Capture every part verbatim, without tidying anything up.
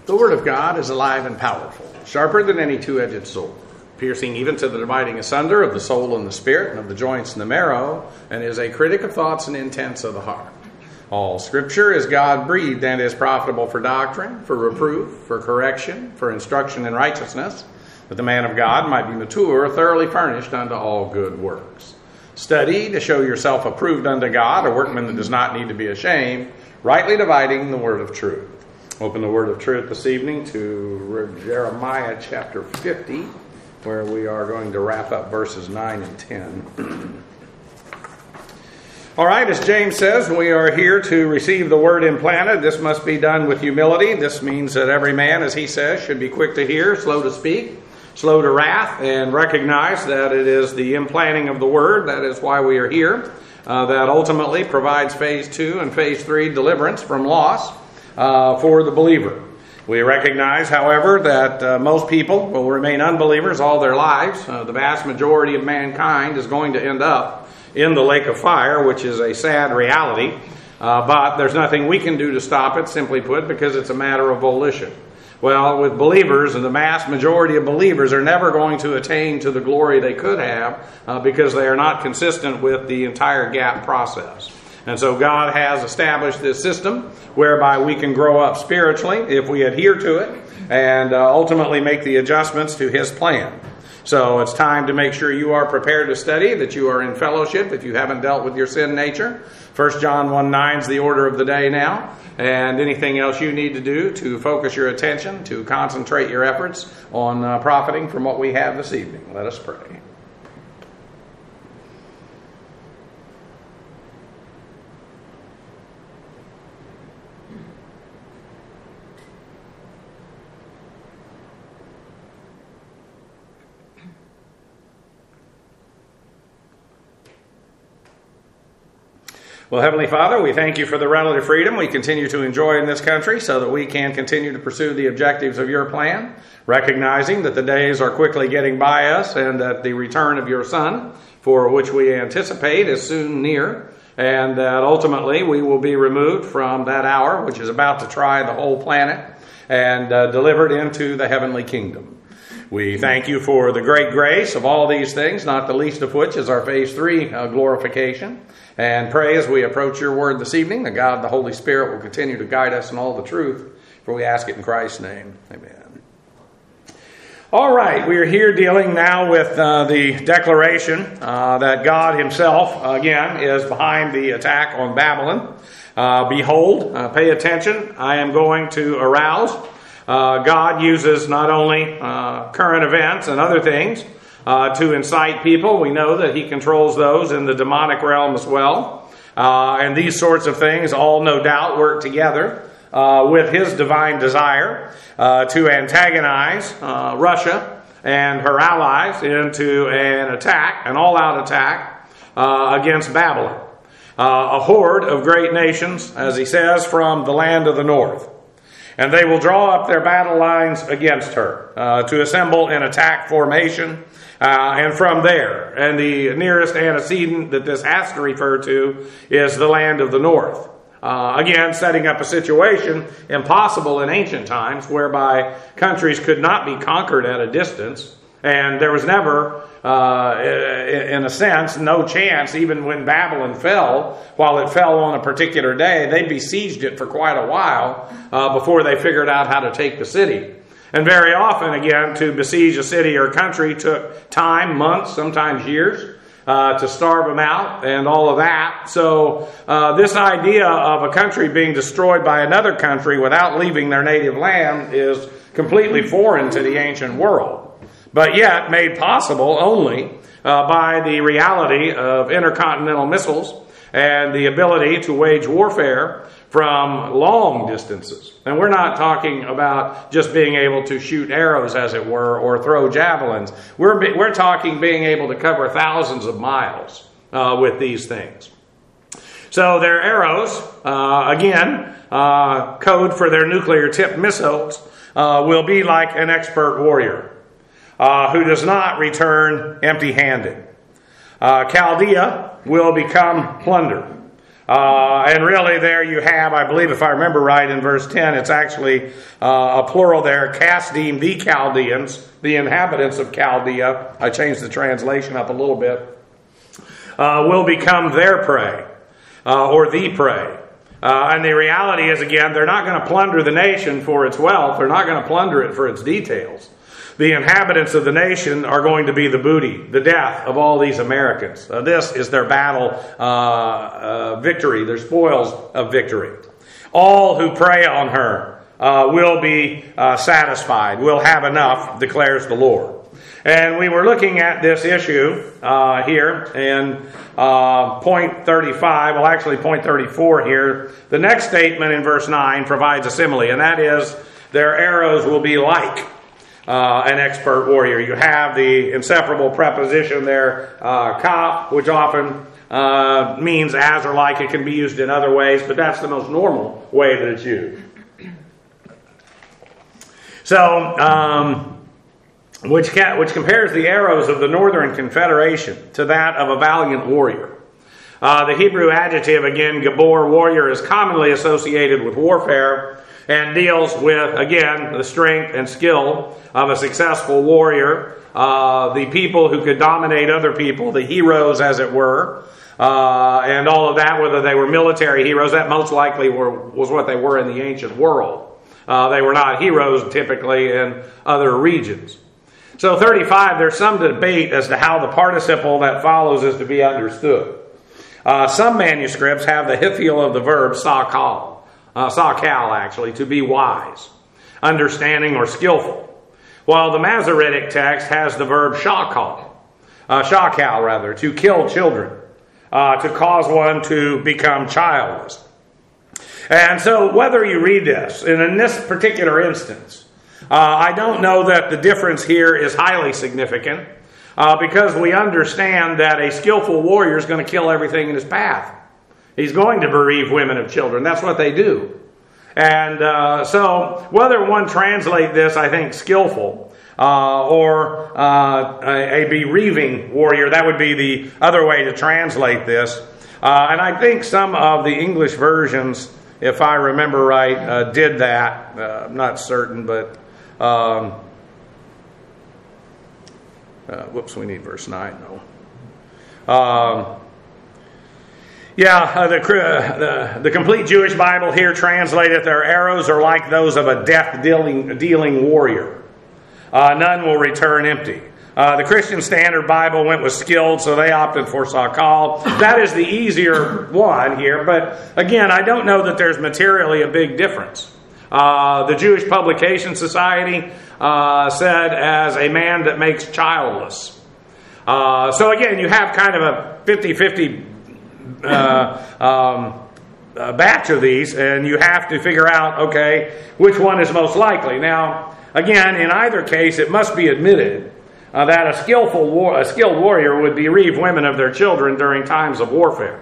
The Word of God is alive and powerful, sharper than any two-edged sword, piercing even to the dividing asunder of the soul and the spirit, and of the joints and the marrow, and is a critic of thoughts and intents of the heart. All Scripture is God-breathed and is profitable for doctrine, for reproof, for correction, for instruction in righteousness, that the man of God might be mature, thoroughly furnished unto all good works. Study to show yourself approved unto God, a workman that does not need to be ashamed, rightly dividing the word of truth. Open the word of truth this evening to Jeremiah chapter fifty, where we are going to wrap up verses nine and ten. All right, as James says, we are here to receive the word implanted. This must be done with humility. This means that every man, as he says, should be quick to hear, slow to speak, slow to wrath, and recognize that it is the implanting of the word. That is why we are here. Uh, that ultimately provides phase two and phase three deliverance from loss uh, for the believer. We recognize, however, that uh, most people will remain unbelievers all their lives. Uh, the vast majority of mankind is going to end up in the lake of fire, which is a sad reality. Uh, but there's nothing we can do to stop it, simply put, because it's a matter of volition. Well, with believers, and the vast majority of believers are never going to attain to the glory they could have uh, because they are not consistent with the entire gap process. And so God has established this system whereby we can grow up spiritually if we adhere to it and uh, ultimately make the adjustments to His plan. So it's time to make sure you are prepared to study, that you are in fellowship if you haven't dealt with your sin nature. First John one nine is the order of the day now. And anything else you need to do to focus your attention, to concentrate your efforts on uh, profiting from what we have this evening. Let us pray. Well, Heavenly Father, we thank you for the relative freedom we continue to enjoy in this country so that we can continue to pursue the objectives of your plan, recognizing that the days are quickly getting by us and that the return of your Son, for which we anticipate, is soon near, and that ultimately we will be removed from that hour, which is about to try the whole planet, and uh, delivered into the heavenly kingdom. We thank you for the great grace of all these things, not the least of which is our phase three uh, glorification. And pray as we approach your word this evening that God, the Holy Spirit, will continue to guide us in all the truth, for we ask it in Christ's name. Amen. All right, we are here dealing now with uh, the declaration uh, that God himself, again, is behind the attack on Babylon. Uh, behold, uh, pay attention, I am going to arouse. Uh, God uses not only uh, current events and other things uh, to incite people. We know that he controls those in the demonic realm as well. Uh, and these sorts of things all no doubt work together uh, with his divine desire uh, to antagonize uh, Russia and her allies into an attack, an all-out attack uh, against Babylon. Uh, a horde of great nations, as he says, from the land of the north. And they will draw up their battle lines against her uh, to assemble in attack formation. Uh, and from there, and the nearest antecedent that this has to refer to is the land of the north. Uh, again, setting up a situation impossible in ancient times whereby countries could not be conquered at a distance. And there was never, uh, in a sense, no chance, even when Babylon fell, while it fell on a particular day, they besieged it for quite a while uh, before they figured out how to take the city. And very often, again, to besiege a city or country took time, months, sometimes years, uh, to starve them out and all of that. So uh, this idea of a country being destroyed by another country without leaving their native land is completely foreign to the ancient world. But yet made possible only uh, by the reality of intercontinental missiles and the ability to wage warfare from long distances. And we're not talking about just being able to shoot arrows, as it were, or throw javelins. We're, we're talking being able to cover thousands of miles uh, with these things. So their arrows, uh, again, uh, code for their nuclear-tipped missiles, uh, will be like an expert warrior uh, who does not return empty-handed. Uh, Chaldea will become plunder. Uh, and really there you have, I believe if I remember right in verse ten, it's actually uh, a plural there, Kasdim, the Chaldeans, the inhabitants of Chaldea. I changed the translation up a little bit. Uh, will become their prey, uh, or the prey. Uh, and the reality is, again, they're not going to plunder the nation for its wealth. They're not going to plunder it for its details. The inhabitants of the nation are going to be the booty, the death of all these Americans. Uh, this is their battle uh, uh, victory, their spoils of victory. All who prey on her uh, will be uh, satisfied, will have enough, declares the Lord. And we were looking at this issue uh, here in uh, point thirty-five, well actually point thirty-four here. The next statement in verse nine provides a simile, and that is, their arrows will be like uh, an expert warrior. You have the inseparable preposition there, uh, ka, which often uh, means as or like. It can be used in other ways, but that's the most normal way that it's used. So, um... Which, ca- which compares the arrows of the Northern Confederation to that of a valiant warrior. Uh, the Hebrew adjective, again, Gabor, warrior, is commonly associated with warfare and deals with, again, the strength and skill of a successful warrior, uh, the people who could dominate other people, the heroes, as it were, uh, and all of that, whether they were military heroes, that most likely were, was what they were in the ancient world. Uh, they were not heroes typically in other regions. So thirty-five, there's some debate as to how the participle that follows is to be understood. Uh, some manuscripts have the hithiel of the verb sakal, uh, sakal actually, to be wise, understanding, or skillful, while the Masoretic text has the verb shakal, uh, shakal rather, to kill children, uh, to cause one to become childless. And so whether you read this, and in this particular instance, Uh, I don't know that the difference here is highly significant uh, because we understand that a skillful warrior is going to kill everything in his path. He's going to bereave women of children. That's what they do. And uh, so whether one translate this, I think, skillful uh, or uh, a, a bereaving warrior, that would be the other way to translate this. Uh, and I think some of the English versions, if I remember right, uh, did that. Uh, I'm not certain, but Um, uh, whoops, we need verse nine, though. Um, yeah, uh, the, uh, the the complete Jewish Bible here translated, their arrows are like those of a death-dealing dealing warrior. Uh, none will return empty. Uh, the Christian Standard Bible went with skilled, so they opted for sakal. That is the easier one here, but again, I don't know that there's materially a big difference. Uh, the Jewish Publication Society uh, said, as a man that makes childless. Uh, so again, you have kind of a fifty-fifty uh, um, uh, batch of these, and you have to figure out, okay, which one is most likely. Now, again, in either case, it must be admitted uh, that a skillful war- a skilled warrior would bereave women of their children during times of warfare.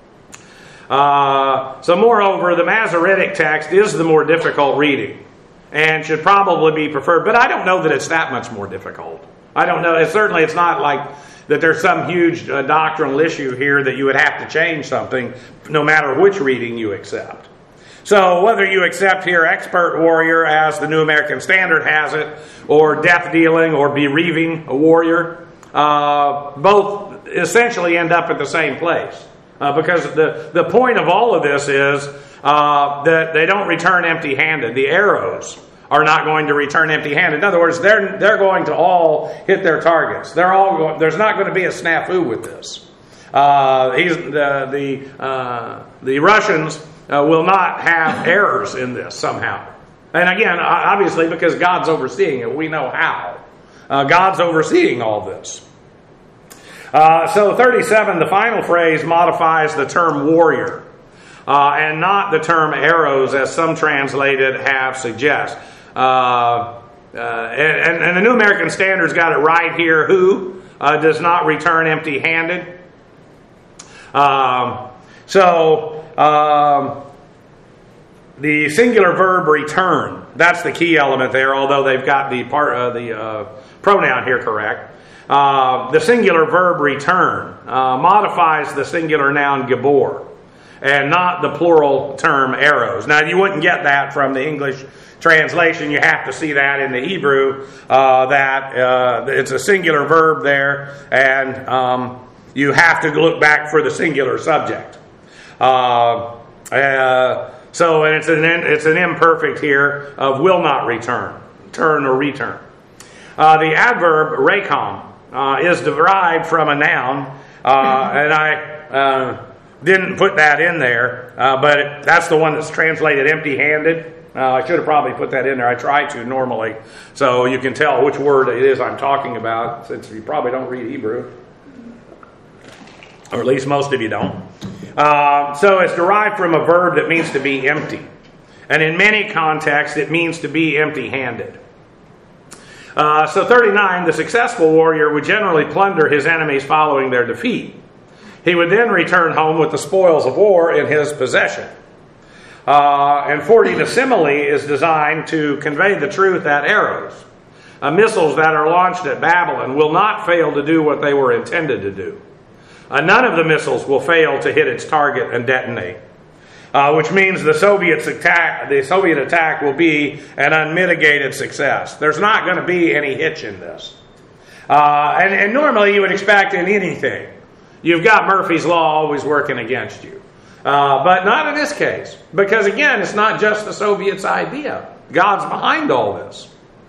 Uh, so moreover, the Masoretic text is the more difficult reading and should probably be preferred, but I don't know that it's that much more difficult. I don't know. It, certainly it's not like that there's some huge uh, doctrinal issue here that you would have to change something no matter which reading you accept. So whether you accept here expert warrior as the New American Standard has it, or death dealing or bereaving a warrior, uh, both essentially end up at the same place. Uh, because the, the point of all of this is uh, that they don't return empty-handed. The arrows are not going to return empty-handed. In other words, they're they're going to all hit their targets. They're all going, there's not going to be a snafu with this. Uh, he's, the the, uh, the Russians uh, will not have errors in this somehow. And again, obviously, because God's overseeing it, we know how. Uh, God's overseeing all this. Uh, so thirty-seven, the final phrase modifies the term warrior, uh, and not the term arrows, as some translated have suggest. Uh, uh, and, and the New American Standard's got it right here. Who uh, does not return empty-handed? Um, so um, the singular verb return, that's the key element there. Although they've got the part uh, the uh, pronoun here correct. Uh, the singular verb return uh, modifies the singular noun gabor. and not the plural term arrows. Now, you wouldn't get that from the English translation. You have to see that in the Hebrew, uh, that uh, it's a singular verb there, and um, you have to look back for the singular subject. Uh, uh, so, and it's an it's an imperfect here of will not return, turn or return. Uh, the adverb raycom uh, is derived from a noun, uh, and I uh, didn't put that in there, uh, but it, that's the one that's translated empty-handed. Uh, I should have probably put that in there. I try to normally, so you can tell which word it is I'm talking about, since you probably don't read Hebrew, or at least most of you don't. Uh, so it's derived from a verb that means to be empty, and in many contexts it means to be empty-handed. Uh, so thirty-nine, the successful warrior would generally plunder his enemies following their defeat. He would then return home with the spoils of war in his possession. Uh, and forty, the simile is designed to convey the truth that arrows, uh, missiles that are launched at Babylon, will not fail to do what they were intended to do. Uh, none of the missiles will fail to hit its target and detonate. Uh, which means the Soviets attack, the Soviet attack will be an unmitigated success. There's not going to be any hitch in this. Uh, and, and normally you would expect in anything, you've got Murphy's Law always working against you. Uh, but not in this case. Because again, it's not just the Soviets' idea. God's behind all this.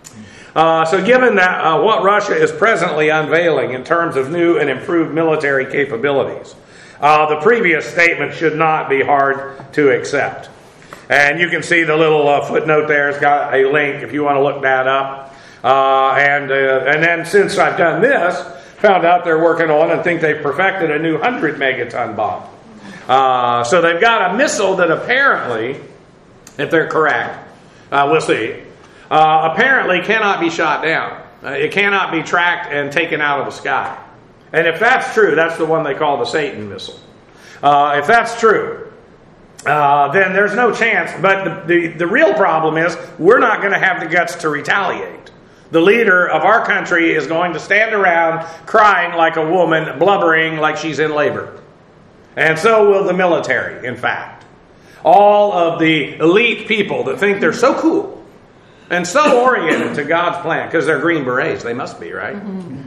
Uh, so given that uh, what Russia is presently unveiling in terms of new and improved military capabilities, Uh, the previous statement should not be hard to accept. And you can see the little uh, footnote there. It's got a link if you want to look that up. Uh, and uh, and then since I've done this, found out they're working on and think they've perfected a new one hundred megaton bomb. Uh, so they've got a missile that apparently, if they're correct, uh, we'll see, uh, apparently cannot be shot down. Uh, it cannot be tracked and taken out of the sky. And if that's true, that's the one they call the Satan missile. Uh, if that's true, uh, then there's no chance. But the, the, the real problem is we're not going to have the guts to retaliate. The leader of our country is going to stand around crying like a woman, blubbering like she's in labor. And so will the military, in fact. All of the elite people that think they're so cool and so oriented to God's plan, because they're Green Berets, they must be, right?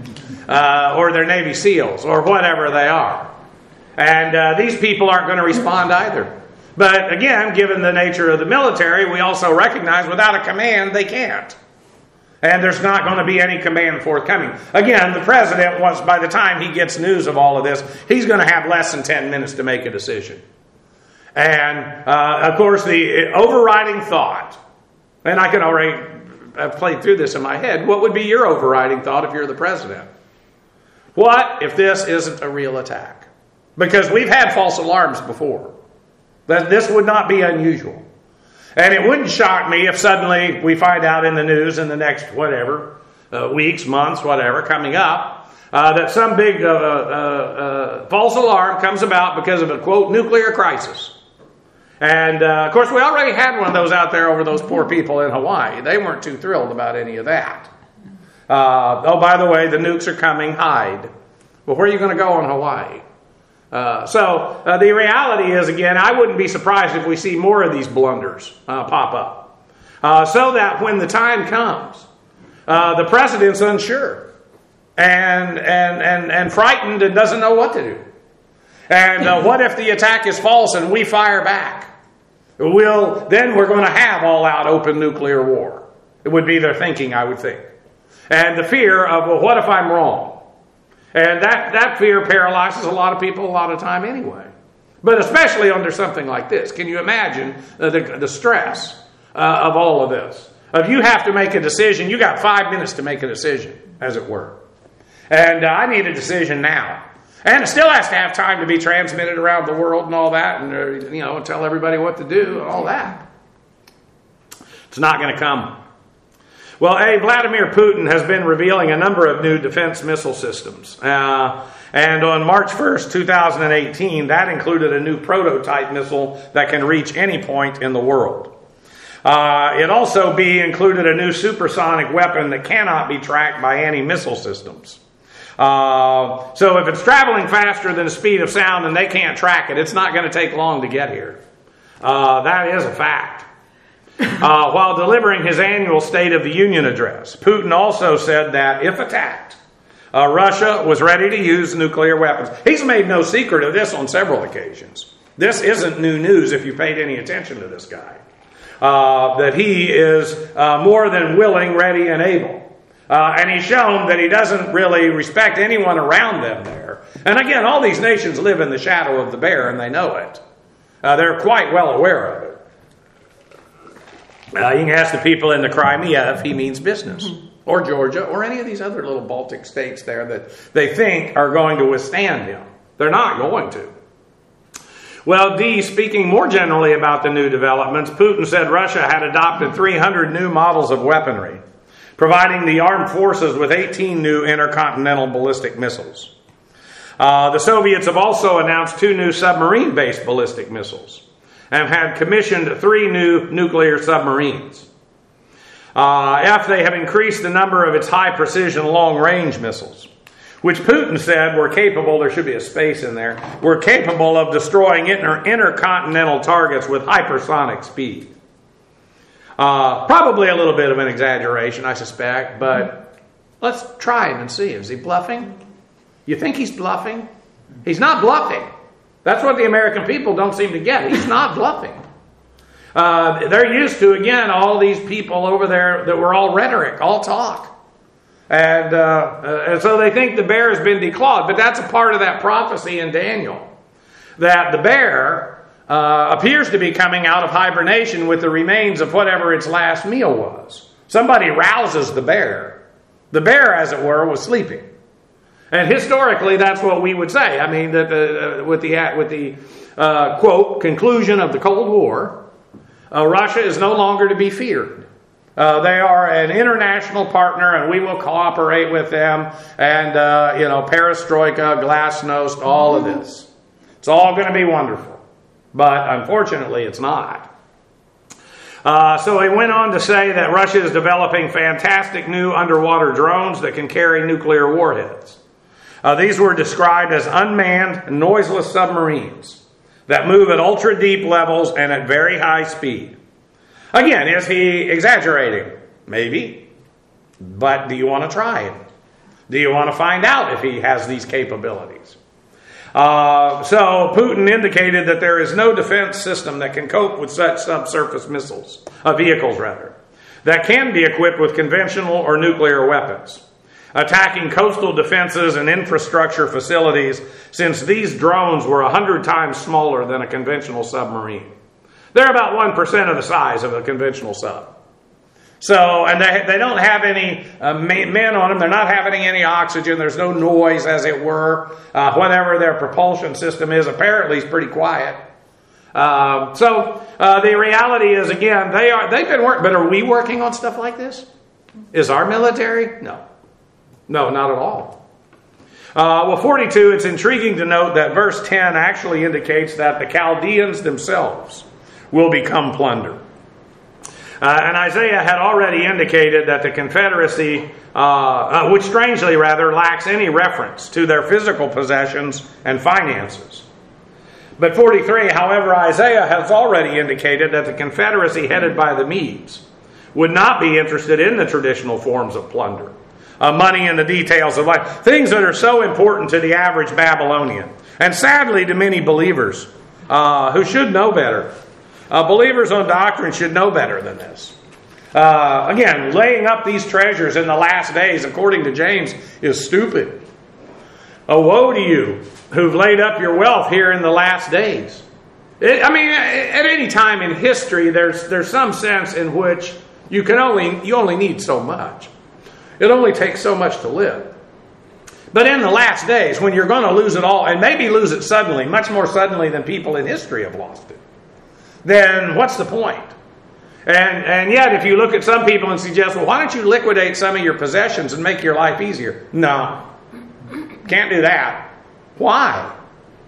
Uh, or they're Navy SEALs, or whatever they are. And uh, these people aren't going to respond either. But again, given the nature of the military, we also recognize without a command, they can't. And there's not going to be any command forthcoming. Again, the president, once by the time he gets news of all of this, he's going to have less than ten minutes to make a decision. And, uh, of course, the overriding thought, and I can already I've played through this in my head, what would be your overriding thought if you're the president? What if this isn't a real attack? Because we've had false alarms before. That this would not be unusual. And it wouldn't shock me if suddenly we find out in the news in the next, whatever, uh, weeks, months, whatever, coming up, uh, that some big uh, uh, uh, false alarm comes about because of a, quote, nuclear crisis. And, uh, of course, we already had one of those out there over those poor people in Hawaii. They weren't too thrilled about any of that. Uh, oh, by the way, the nukes are coming, hide. Well, where are you going to go in Hawaii? Uh, so uh, the reality is, again, I wouldn't be surprised if we see more of these blunders uh, pop up. Uh, so that when the time comes, uh, the president's unsure and, and, and, and frightened and doesn't know what to do. And uh, what if the attack is false and we fire back? We'll, then we're going to have all-out open nuclear war. It would be their thinking, I would think. And the fear of, well, what if I'm wrong? And that, that fear paralyzes a lot of people a lot of time anyway. But especially under something like this. Can you imagine uh, the, the stress uh, of all of this? If you have to make a decision, you got five minutes to make a decision, as it were. And uh, I need a decision now. And it still has to have time to be transmitted around the world and all that, and uh, you know, tell everybody what to do and all that. It's not going to come. Well, A, Vladimir Putin has been revealing a number of new defense missile systems. Uh, and on March first, two thousand eighteen, that included a new prototype missile that can reach any point in the world. Uh, it also, B, included a new supersonic weapon that cannot be tracked by any missile systems. Uh, so if it's traveling faster than the speed of sound and they can't track it, it's not going to take long to get here. Uh, that is a fact. Uh, while delivering his annual State of the Union address, Putin also said that if attacked, uh, Russia was ready to use nuclear weapons. He's made no secret of this on several occasions. This isn't new news if you paid any attention to this guy. Uh, that he is uh, more than willing, ready, and able. Uh, and he's shown that he doesn't really respect anyone around them there. And again, all these nations live in the shadow of the bear, and they know it. Uh, they're quite well aware of it. Uh, you can ask the people in the Crimea if he means business, or Georgia, or any of these other little Baltic states there that they think are going to withstand him. They're not going to. Well, D, speaking more generally about the new developments, Putin said Russia had adopted three hundred new models of weaponry, providing the armed forces with eighteen new intercontinental ballistic missiles. Uh, the Soviets have also announced two new submarine-based ballistic missiles and have had commissioned three new nuclear submarines. Uh, F, they have increased the number of its high-precision long-range missiles, which Putin said were capable, there should be a space in there, were capable of destroying inter- intercontinental targets with hypersonic speed. Uh, probably a little bit of an exaggeration, I suspect, but let's try him and see. Is he bluffing? You think he's bluffing? He's not bluffing. That's what the American people don't seem to get. He's not bluffing. Uh, they're used to, again, all these people over there that were all rhetoric, all talk. And, uh, uh, and so they think the bear has been declawed. But that's a part of that prophecy in Daniel. That the bear uh, appears to be coming out of hibernation with the remains of whatever its last meal was. Somebody rouses the bear. The bear, as it were, was sleeping. And historically, that's what we would say. I mean, that uh, with the, with the uh, quote, conclusion of the Cold War, uh, Russia is no longer to be feared. Uh, they are an international partner, and we will cooperate with them. And, uh, you know, perestroika, glasnost, all of this. It's all going to be wonderful. But unfortunately, it's not. Uh, so he went on to say that Russia is developing fantastic new underwater drones that can carry nuclear warheads. Uh, these were described as unmanned, noiseless submarines that move at ultra-deep levels and at very high speed. Again, is he exaggerating? Maybe. But do you want to try it? Do you want to find out if he has these capabilities? Uh, so Putin indicated that there is no defense system that can cope with such subsurface missiles, uh, vehicles rather, that can be equipped with conventional or nuclear weapons, attacking coastal defenses and infrastructure facilities, since these drones were a hundred times smaller than a conventional submarine. They're about one percent of the size of a conventional sub. So, and they, they don't have any uh, men on them. They're not having any oxygen. There's no noise, as it were. Uh, whatever their propulsion system is, apparently is pretty quiet. Uh, so, uh, the reality is, again, they are, they've been working, but are we working on stuff like this? Is our military? No. No, not at all. Uh, well, forty-two, it's intriguing to note that verse ten actually indicates that the Chaldeans themselves will become plunder. Uh, and Isaiah had already indicated that the Confederacy, uh, uh, which strangely rather lacks any reference to their physical possessions and finances. But forty-three, however, Isaiah has already indicated that the Confederacy headed by the Medes would not be interested in the traditional forms of plunder. Uh, money and the details of life. Things that are so important to the average Babylonian. And sadly to many believers uh, who should know better. Uh, believers on doctrine should know better than this. Uh, again, laying up these treasures in the last days, according to James, is stupid. Oh, woe to you who've laid up your wealth here in the last days. It, I mean, at any time in history, there's there's some sense in which you can only you only need so much. It only takes so much to live. But in the last days, when you're going to lose it all, and maybe lose it suddenly, much more suddenly than people in history have lost it, then what's the point? And and yet, if you look at some people and suggest, well, why don't you liquidate some of your possessions and make your life easier? No. Can't do that. Why?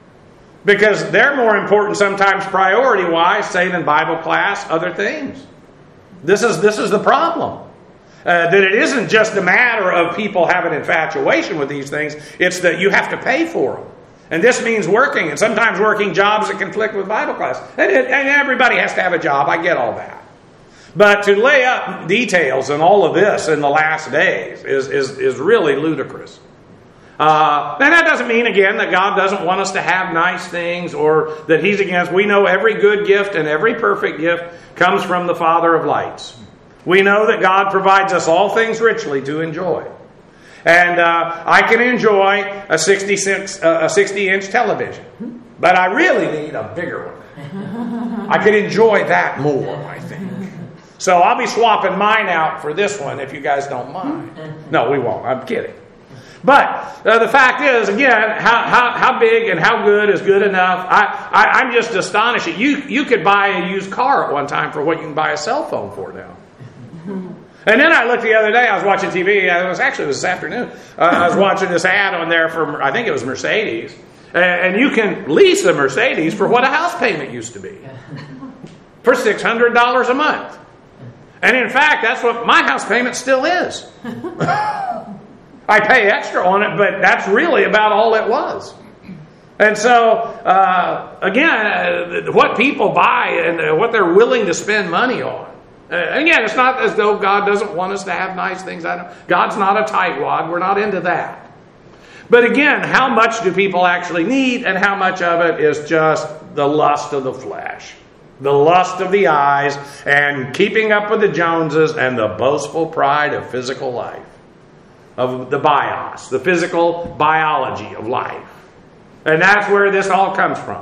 Because they're more important sometimes priority-wise, say, than Bible class, other things. This is this is the problem. Uh, that it isn't just a matter of people having infatuation with these things. It's that you have to pay for them. And this means working, and sometimes working jobs that conflict with Bible class. And, it, and everybody has to have a job. I get all that. But to lay up details in all of this in the last days is, is, is really ludicrous. Uh, and that doesn't mean, again, that God doesn't want us to have nice things or that He's against. We know every good gift and every perfect gift comes from the Father of lights. We know that God provides us all things richly to enjoy. And uh, I can enjoy a sixty-six, uh, a sixty-inch television. But I really need a bigger one. I could enjoy that more, I think. So I'll be swapping mine out for this one if you guys don't mind. No, we won't. I'm kidding. But uh, the fact is, again, how, how, how big and how good is good enough? I, I, I'm just astonished. You, you could buy a used car at one time for what you can buy a cell phone for now. And then I looked the other day, I was watching T V, it was actually it was this afternoon, uh, I was watching this ad on there for, I think it was Mercedes, and, and you can lease a Mercedes for what a house payment used to be, for six hundred dollars a month. And in fact, that's what my house payment still is. I pay extra on it, but that's really about all it was. And so, uh, again, uh, what people buy and uh, what they're willing to spend money on. Uh, again, it's not as though God doesn't want us to have nice things. I don't, God's not a tightwad. We're not into that. But again, how much do people actually need, and how much of it is just the lust of the flesh, the lust of the eyes, and keeping up with the Joneses, and the boastful pride of physical life, of the bios, the physical biology of life. And that's where this all comes from.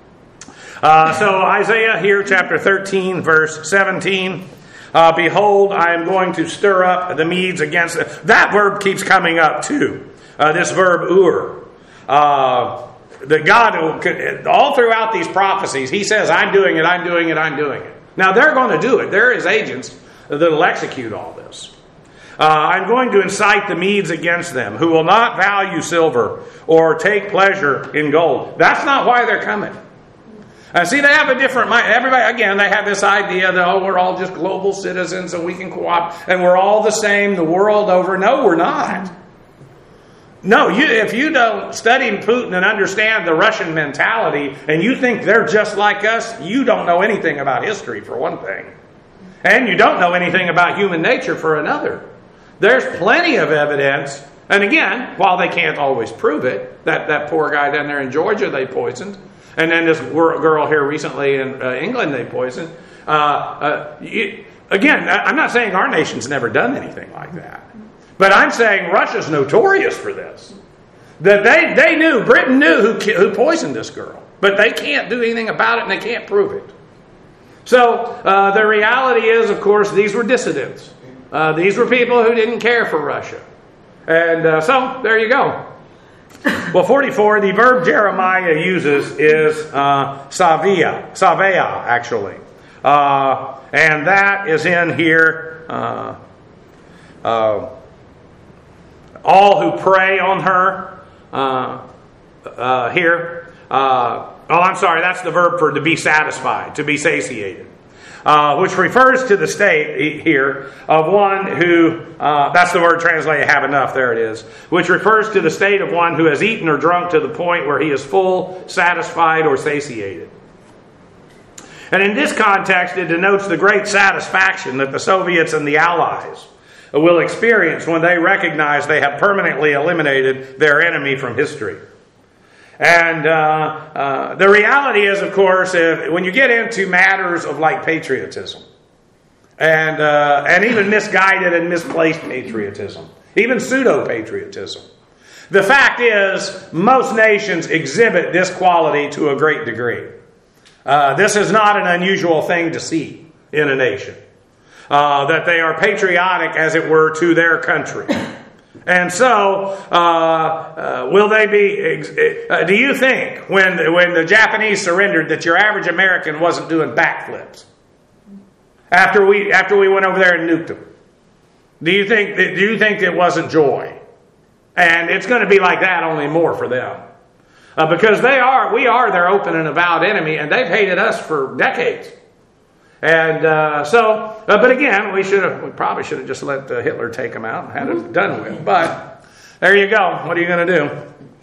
Uh, so Isaiah here, chapter thirteen, verse seventeen. Uh, Behold, I am going to stir up the Medes against them. That verb keeps coming up too. Uh, this verb, ur. Uh, that God, all throughout these prophecies, He says, I'm doing it, I'm doing it, I'm doing it. Now they're going to do it. They're His agents that will execute all this. Uh, I'm going to incite the Medes against them, who will not value silver or take pleasure in gold. That's not why they're coming. And see, they have a different mind. Everybody, again, they have this idea that, oh, we're all just global citizens and we can co-op and we're all the same the world over. No, we're not. No, you, if you don't study Putin and understand the Russian mentality and you think they're just like us, you don't know anything about history, for one thing. And you don't know anything about human nature, for another. There's plenty of evidence. And again, while they can't always prove it, that, that poor guy down there in Georgia they poisoned. And then this girl here recently in uh, England they poisoned. Uh, uh, you, again, I'm not saying our nation's never done anything like that. But I'm saying Russia's notorious for this. That they, they knew, Britain knew who, who poisoned this girl. But they can't do anything about it and they can't prove it. So uh, the reality is, of course, these were dissidents. Uh, these were people who didn't care for Russia. And uh, so there you go. Well, forty-four, the verb Jeremiah uses is uh, savia, savea, actually. Uh, and that is in here, uh, uh, all who prey on her, uh, uh, here. Uh, oh, I'm sorry, that's the verb for to be satisfied, to be satiated. Uh, which refers to the state here of one who, uh, that's the word translated have enough, there it is, which refers to the state of one who has eaten or drunk to the point where he is full, satisfied, or satiated. And in this context, it denotes the great satisfaction that the Soviets and the Allies will experience when they recognize they have permanently eliminated their enemy from history. And uh, uh, the reality is, of course, if, when you get into matters of like patriotism, and uh, and even misguided and misplaced patriotism, even pseudo-patriotism, the fact is, most nations exhibit this quality to a great degree. Uh, this is not an unusual thing to see in a nation, uh, that they are patriotic, as it were, to their country. And so, uh, uh, will they be, uh, do you think when, when the Japanese surrendered that your average American wasn't doing backflips? After we, after we went over there and nuked them? Do you think, do you think it wasn't joy? And it's going to be like that, only more for them. Uh, because they are, we are their open and avowed enemy, and they've hated us for decades. And uh, so, uh, but again, we should have, we probably should have just let uh, Hitler take them out and had it done with. But there you go. What are you going to do?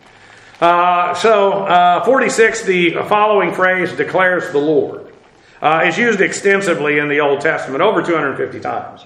Uh, so, uh, forty-six, the following phrase, declares the Lord, uh, is used extensively in the Old Testament, over two hundred fifty times.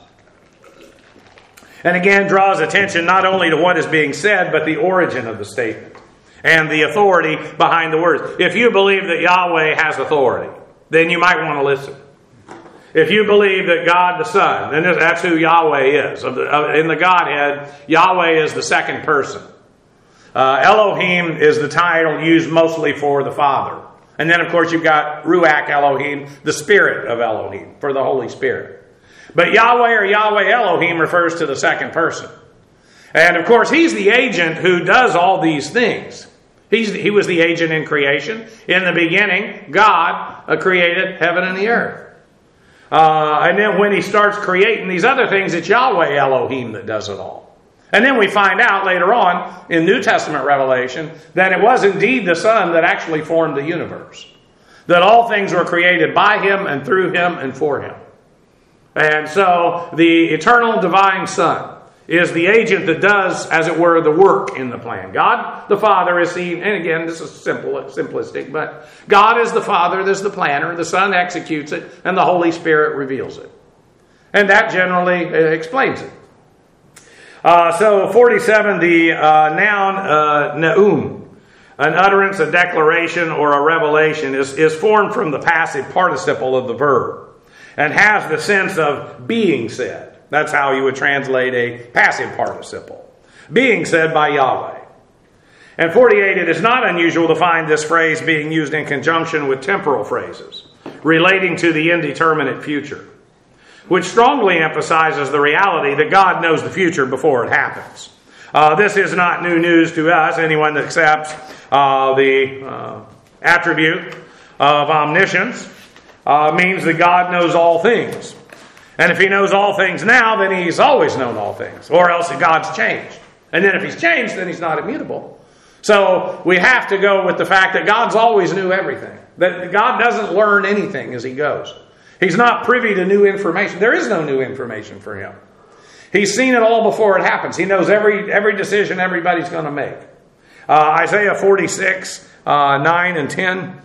And again, draws attention not only to what is being said, but the origin of the statement and the authority behind the words. If you believe that Yahweh has authority, then you might want to listen. If you believe that God the Son, then that's who Yahweh is. In the Godhead, Yahweh is the second person. Uh, Elohim is the title used mostly for the Father. And then, of course, you've got Ruach Elohim, the Spirit of Elohim, for the Holy Spirit. But Yahweh or Yahweh Elohim refers to the second person. And, of course, He's the agent who does all these things. He's, he was the agent in creation. In the beginning, God uh, created heaven and the earth. Uh, and then when He starts creating these other things, it's Yahweh Elohim that does it all. And then we find out later on in New Testament revelation that it was indeed the Son that actually formed the universe. That all things were created by Him and through Him and for Him. And so the eternal divine Son is the agent that does, as it were, the work in the plan. God the Father is seen, and again, this is simple, simplistic, but God is the Father, there's the planner, the Son executes it, and the Holy Spirit reveals it. And that generally uh, explains it. Uh, so forty-seven, the uh, noun uh, ne'um, an utterance, a declaration, or a revelation, is, is formed from the passive participle of the verb and has the sense of being said. That's how you would translate a passive participle. Being said by Yahweh. And forty-eight, it is not unusual to find this phrase being used in conjunction with temporal phrases relating to the indeterminate future, which strongly emphasizes the reality that God knows the future before it happens. Uh, this is not new news to us. Anyone that accepts uh, the uh, attribute of omniscience uh, means that God knows all things. And if He knows all things now, then He's always known all things. Or else God's changed. And then if He's changed, then He's not immutable. So we have to go with the fact that God's always knew everything. That God doesn't learn anything as He goes. He's not privy to new information. There is no new information for Him. He's seen it all before it happens. He knows every every decision everybody's going to make. Uh, Isaiah forty-six, uh, nine and ten.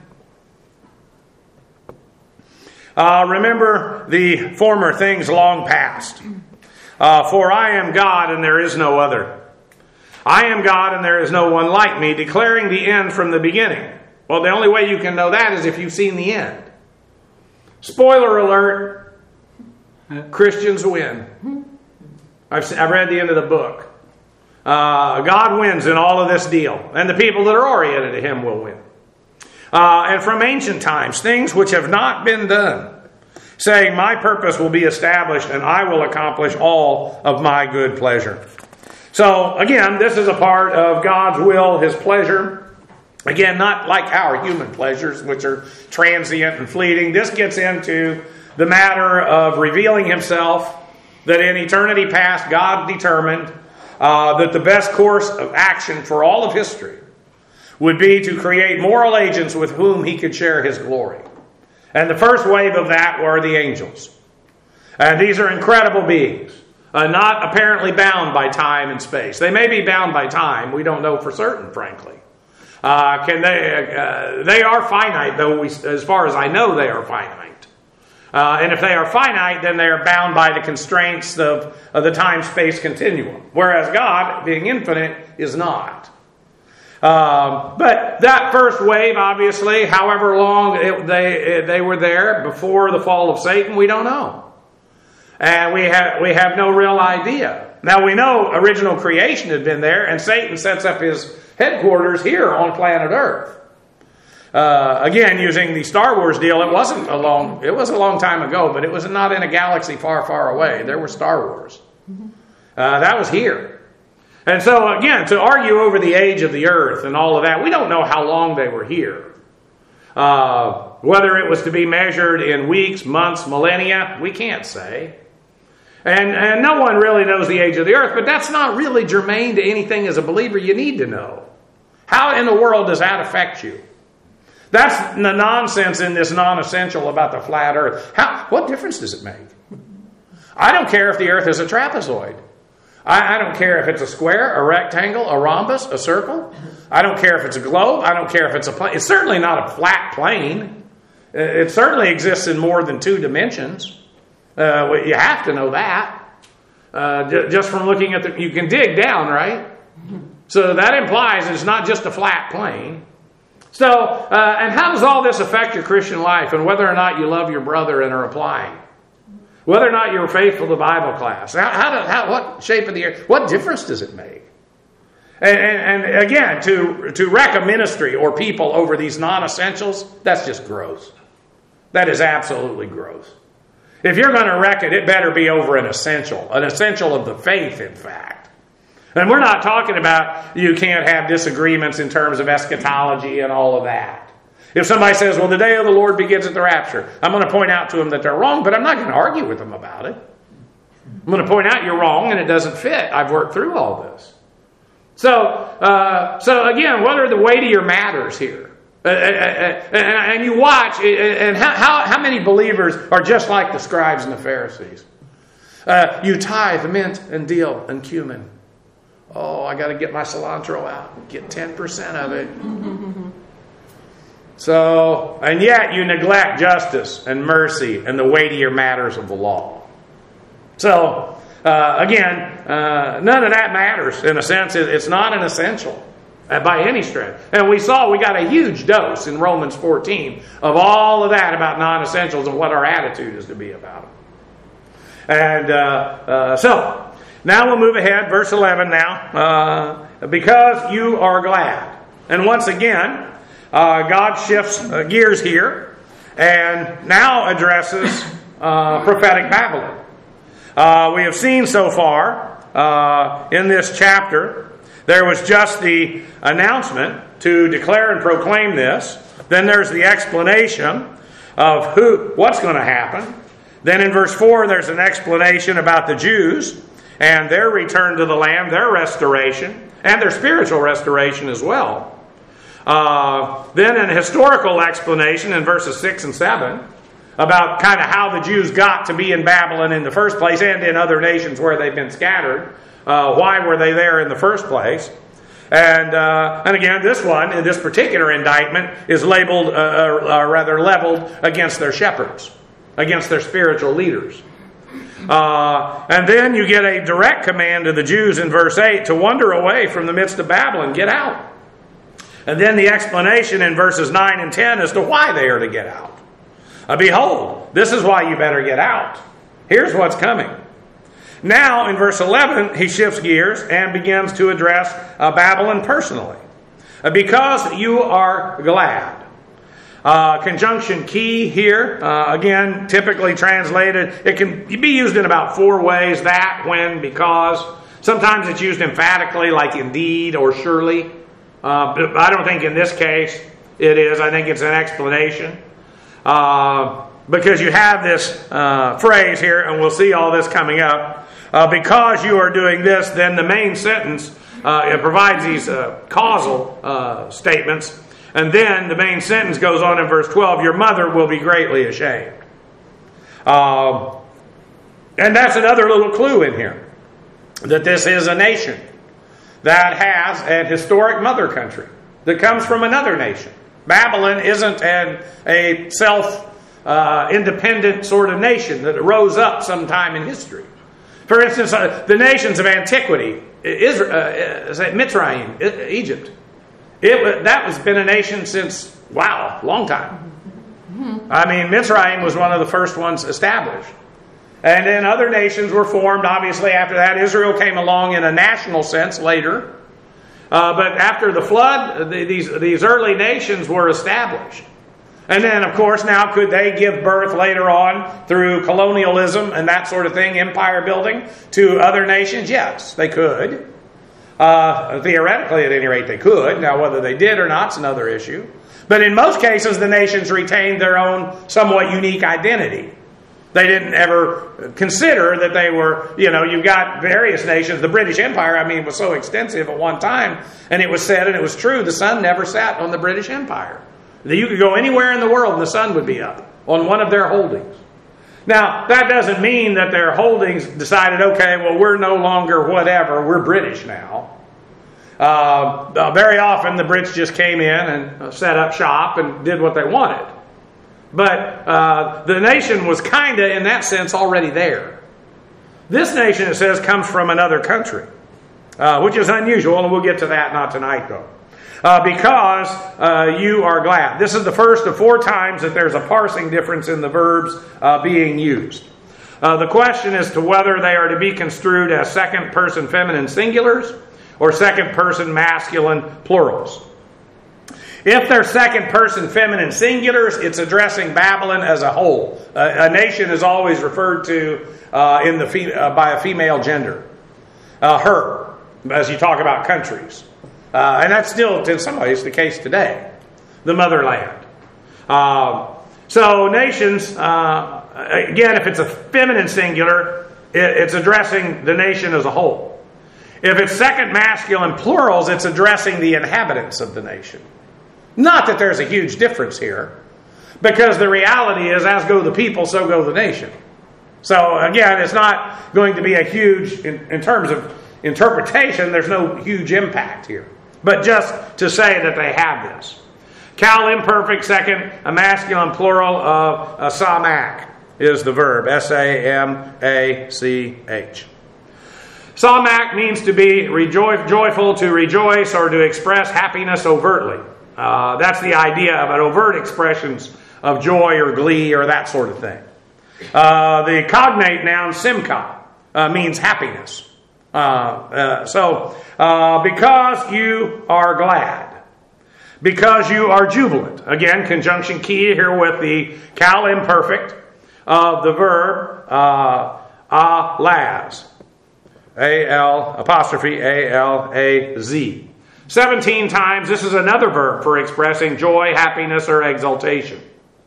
Uh, remember the former things long past. Uh, For I am God and there is no other. I am God and there is no one like me, declaring the end from the beginning. Well, the only way you can know that is if you've seen the end. Spoiler alert, Christians win. I've, I've read the end of the book. Uh, God wins in all of this deal. And the people that are oriented to Him will win. Uh, and from ancient times, things which have not been done, saying, my purpose will be established and I will accomplish all of my good pleasure. So, again, this is a part of God's will, His pleasure. Again, not like our human pleasures, which are transient and fleeting. This gets into the matter of revealing Himself, that in eternity past, God determined uh, that the best course of action for all of history would be to create moral agents with whom He could share His glory. And the first wave of that were the angels. And these are incredible beings, uh, not apparently bound by time and space. They may be bound by time. We don't know for certain, frankly. Uh, can they? Uh, they are finite, though. We, as far as I know, they are finite. Uh, and if they are finite, then they are bound by the constraints of, of the time-space continuum. Whereas God, being infinite, is not. Um, but that first wave, obviously, however long it, they they were there before the fall of Satan, we don't know, and we have we have no real idea. Now we know original creation had been there, and Satan sets up his headquarters here on planet Earth. Uh, again, using the Star Wars deal, it wasn't a long it was a long time ago, but it was not in a galaxy far, far away. There were Star Wars. Uh, that was here. And so, again, to argue over the age of the earth and all of that, we don't know how long they were here. Uh, whether it was to be measured in weeks, months, millennia, we can't say. And, and no one really knows the age of the earth, but that's not really germane to anything as a believer you need to know. How in the world does that affect you? That's the nonsense in this non-essential about the flat earth. How, what difference does it make? I don't care if the earth is a trapezoid. I, I don't care if it's a square, a rectangle, a rhombus, a circle. I don't care if it's a globe. I don't care if it's a plane. It's certainly not a flat plane. It certainly exists in more than two dimensions. Uh, you have to know that. Uh, just from looking at the... You can dig down, right? So that implies it's not just a flat plane. So, uh, and how does all this affect your Christian life and whether or not you love your brother and are applying? Whether or not you're faithful to Bible class? How, how, do, how what shape of the earth? What difference does it make? And, and, and again, to, to wreck a ministry or people over these non-essentials, that's just gross. That is absolutely gross. If you're going to wreck it, it better be over an essential. An essential of the faith, in fact. And we're not talking about you can't have disagreements in terms of eschatology and all of that. If somebody says, well, the day of the Lord begins at the rapture, I'm going to point out to them that they're wrong, but I'm not going to argue with them about it. I'm going to point out you're wrong and it doesn't fit. I've worked through all this. So, uh, so again, what are the weightier matters here? Uh, uh, uh, and, and you watch, and how, how, how many believers are just like the scribes and the Pharisees? Uh, you tithe mint and dill and cumin. Oh, I got to get my cilantro out. Get ten percent of it. So, and yet you neglect justice and mercy and the weightier matters of the law. So, uh, again, uh, none of that matters. In a sense, it's not an essential uh, by any stretch. And we saw we got a huge dose in Romans fourteen of all of that about non-essentials and what our attitude is to be about them. And uh, uh, so, now we'll move ahead, verse eleven now. Uh, because you are glad. And once again, Uh, God shifts uh, gears here and now addresses uh, prophetic Babylon. Uh, we have seen so far uh, in this chapter, there was just the announcement to declare and proclaim this. Then there's the explanation of who, what's going to happen. Then in verse four, there's an explanation about the Jews and their return to the land, their restoration, and their spiritual restoration as well. Uh, then an historical explanation in verses six and seven about kind of how the Jews got to be in Babylon in the first place and in other nations where they've been scattered. Uh, why were they there in the first place? And uh, and again, this one, in this particular indictment, is labeled, uh, uh, rather leveled against their shepherds, against their spiritual leaders. Uh, and then you get a direct command to the Jews in verse eight to wander away from the midst of Babylon, get out. And then the explanation in verses nine and ten as to why they are to get out. Uh, Behold, this is why you better get out. Here's what's coming. Now, in verse eleven, he shifts gears and begins to address uh, Babylon personally. Uh, because you are glad. Uh, conjunction key here, uh, again, typically translated, it can be used in about four ways. That, when, because. Sometimes it's used emphatically, like indeed or surely. Uh, but I don't think in this case it is. I think it's an explanation. Uh, because you have this uh, phrase here, and we'll see all this coming up. Uh, because you are doing this, then the main sentence, uh, it provides these uh, causal uh, statements. And then the main sentence goes on in verse twelve, your mother will be greatly ashamed. Uh, and that's another little clue in here. That this is a nation that has an historic mother country that comes from another nation. Babylon isn't an, a self-independent uh, sort of nation that rose up sometime in history. For instance, uh, the nations of antiquity, Israel, uh, Mitzrayim, Egypt, it, that has been a nation since, wow, long time. I mean, Mitzrayim was one of the first ones established. And then other nations were formed, obviously, after that. Israel came along in a national sense later. Uh, but after the flood, the, these, these early nations were established. And then, of course, now could they give birth later on through colonialism and that sort of thing, empire building, to other nations? Yes, they could. Uh, theoretically, at any rate, they could. Now, whether they did or not is another issue. But in most cases, the nations retained their own somewhat unique identity. They didn't ever consider that they were, you know, you've got various nations. The British Empire, I mean, was so extensive at one time, and it was said, and it was true, the sun never set on the British Empire. You could go anywhere in the world and the sun would be up on one of their holdings. Now, that doesn't mean that their holdings decided, okay, well, we're no longer whatever, we're British now. Uh, uh, very often the Brits just came in and uh, set up shop and did what they wanted. But uh, the nation was kind of, in that sense, already there. This nation, it says, comes from another country, uh, which is unusual, and we'll get to that not tonight, though. Uh, because uh, you are glad. This is the first of four times that there's a parsing difference in the verbs uh, being used. Uh, the question is to whether they are to be construed as second-person feminine singulars or second-person masculine plurals. If they're second-person feminine singulars, it's addressing Babylon as a whole. Uh, a nation is always referred to uh, in the fe- uh, by a female gender. Uh, her, as you talk about countries. Uh, and that's still, in some ways, the case today. The motherland. Uh, so nations, uh, again, if it's a feminine singular, it, it's addressing the nation as a whole. If it's second masculine plurals, it's addressing the inhabitants of the nation. Not that there's a huge difference here, because the reality is, as go the people, so go the nation. So again, it's not going to be a huge, in, in terms of interpretation, there's no huge impact here. But just to say that they have this. Cal imperfect second, a masculine plural of a samak is the verb. S A M A C H. Samak means to be rejoice, joyful, to rejoice, or to express happiness overtly. Uh, that's the idea of an overt expressions of joy or glee or that sort of thing. Uh, the cognate noun simcha uh, means happiness. Uh, uh, so, uh, because you are glad, because you are jubilant. Again, conjunction key here with the cal imperfect of the verb uh, alaz, A L apostrophe A L A Z. Seventeen times. This is another verb for expressing joy, happiness, or exultation.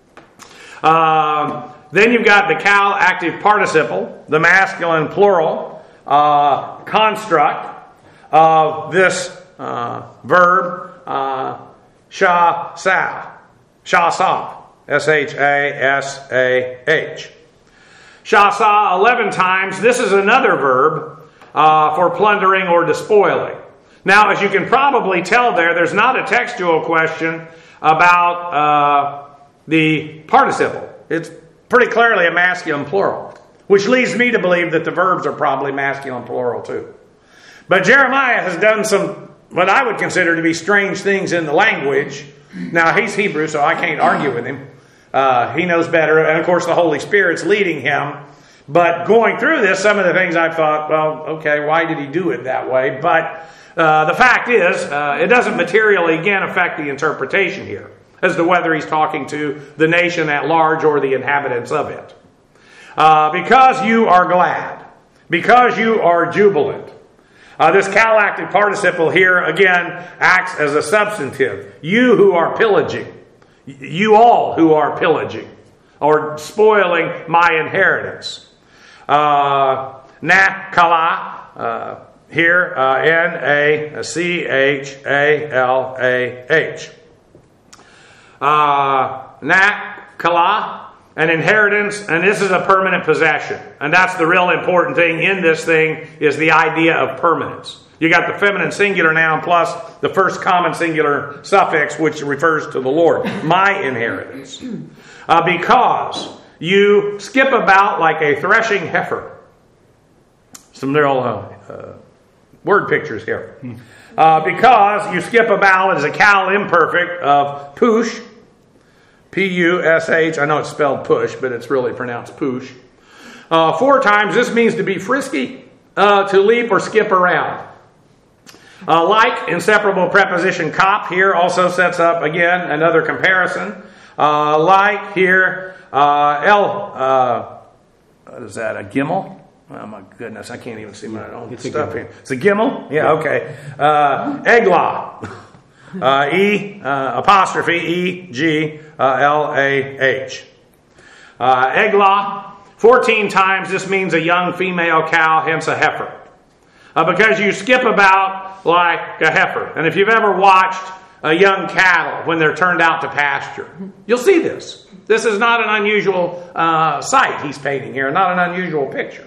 Um, then you've got the cal active participle, the masculine plural. Uh, construct of this uh, verb uh, sha sa sha sa S H A S A H. Sha sa eleven times. This is another verb uh, for plundering or despoiling. Now, as you can probably tell there, there's not a textual question about uh, the participle. It's pretty clearly a masculine plural. Which leads me to believe that the verbs are probably masculine plural too. But Jeremiah has done some, what I would consider to be strange things in the language. Now, he's Hebrew, so I can't argue with him. Uh, he knows better. And of course, the Holy Spirit's leading him. But going through this, some of the things I thought, well, okay, why did he do it that way? But uh, the fact is, uh, it doesn't materially, again, affect the interpretation here as to whether he's talking to the nation at large or the inhabitants of it. Uh, because you are glad, because you are jubilant. Uh, this cal active participle here, again, acts as a substantive. You who are pillaging, you all who are pillaging, or spoiling my inheritance. Uh, na kala, uh, here, uh, N A C H A L A H. Uh, na kala. An inheritance, and this is a permanent possession. And that's the real important thing in this thing, is the idea of permanence. You got the feminine singular noun plus the first common singular suffix, which refers to the Lord. My inheritance. Uh, because you skip about like a threshing heifer. Some little uh, uh, word pictures here. Uh, because you skip about as a cal imperfect of push. P U S H. I know it's spelled push, but it's really pronounced poosh. Uh, four times. This means to be frisky, uh, to leap or skip around. Uh, like, inseparable preposition cop here also sets up, again, another comparison. Uh, like here, uh, L, uh, what is that, a gimel? Oh my goodness, I can't even see my own it's stuff here. It's a gimel? Yeah, okay. Uh, eglah. Uh, E, uh, apostrophe, E, G, uh, L, A, H. Uh, eglah, fourteen times, this means a young female cow, hence a heifer. Uh, because you skip about like a heifer. And if you've ever watched uh, young cattle when they're turned out to pasture. You'll see this. This is not an unusual uh, sight he's painting here, not an unusual picture.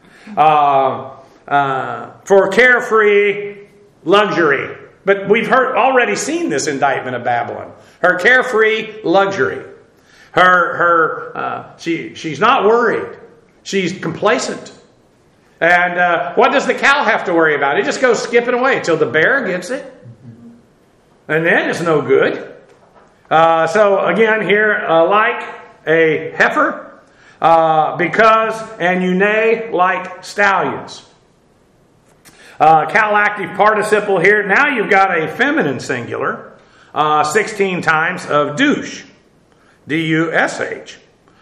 Uh, uh, for carefree luxury. But we've heard already seen this indictment of Babylon. Her carefree luxury. Her, her, uh, she, she's not worried. She's complacent. And uh, what does the cow have to worry about? It just goes skipping away until the bear gets it. And then it's no good. Uh, so again here, uh, like a heifer, uh, because, and you neigh like stallions. Uh, calactive participle here. Now you've got a feminine singular, uh, sixteen times of douche. D U S H.